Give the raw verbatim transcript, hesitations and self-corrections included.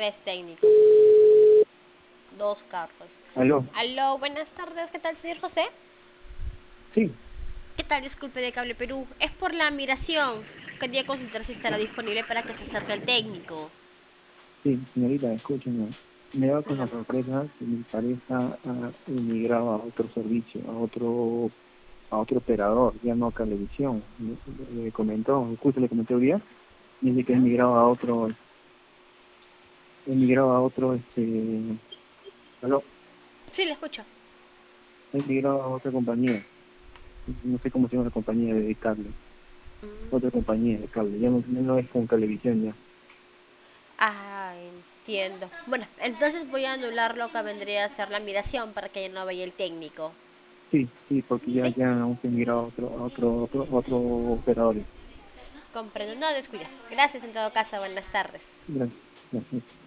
Tres técnicos. Dos carros. Aló, Aló, buenas tardes. ¿Qué tal, señor José? sí, ¿Qué tal? Disculpe de Cable Perú. Es por la migración. Quería consultar si estará disponible para que se acerque el técnico. sí, señorita, escúcheme. Me da con la sorpresa que mi pareja ha emigrado a otro servicio, a otro, a otro operador, ya no a Cablevisión. Le, le comentó, justo le comenté hoy día, y dice que ha ¿Ya? emigrado a otro, ha emigrado a otro, este, aló, Sí, le escucho. ha emigrado a otra compañía. No sé cómo se llama la compañía de cable, otra compañía de cable, ya no, no es con Cablevisión ya. Ah, entiendo. Bueno, entonces voy a anular lo que vendría a ser la migración para que ya no vaya el técnico. Sí, sí, porque ya, ¿Sí? ya han emigrado a otro, a otro, otro, otro operador. Comprendo. No descuida. Gracias en todo caso. Buenas tardes. Gracias. Gracias.